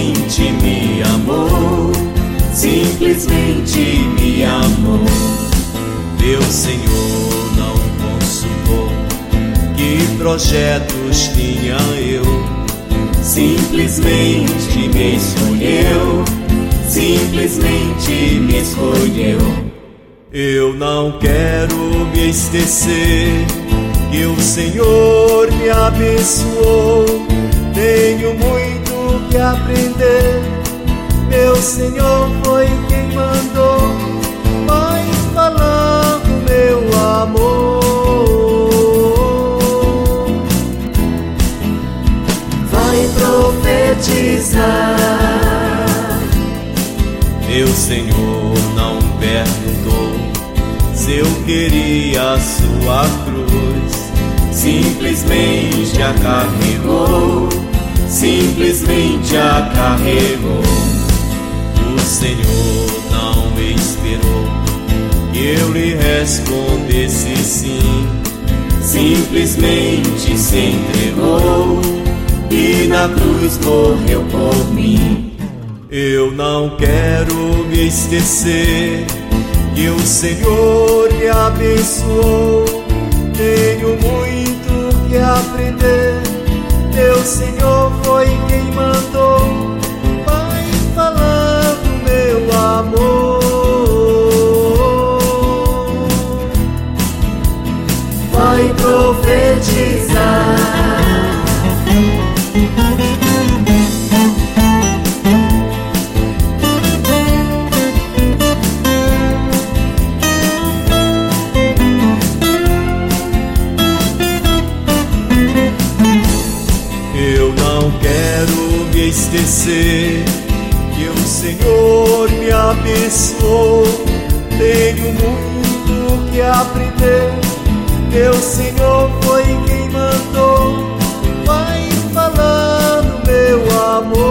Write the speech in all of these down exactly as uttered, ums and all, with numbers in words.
simplesmente me amou, simplesmente me amou. Meu Senhor não consultou que projetos tinha eu, simplesmente me escolheu, simplesmente me escolheu. Eu não quero me esquecer que o Senhor me abençoou. Tenho muito que aprender, meu Senhor foi quem mandou. Vai falando meu amor, vai profetizar. Meu Senhor não perguntou se eu queria a sua cruz, simplesmente a carregou, simplesmente a carregou. O Senhor não esperou que eu lhe respondesse sim, simplesmente se entregou e na cruz morreu por mim. Eu não quero me esquecer que o Senhor me abençoou. Tenho muito que aprender, meu Senhor foi quem mandou. Vai falando meu amor, vai profetizar. Esquecer que o Senhor me abençoou. Tenho muito que aprender, meu Senhor foi quem mandou. Vai falando meu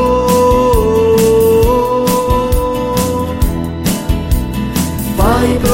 amor, vai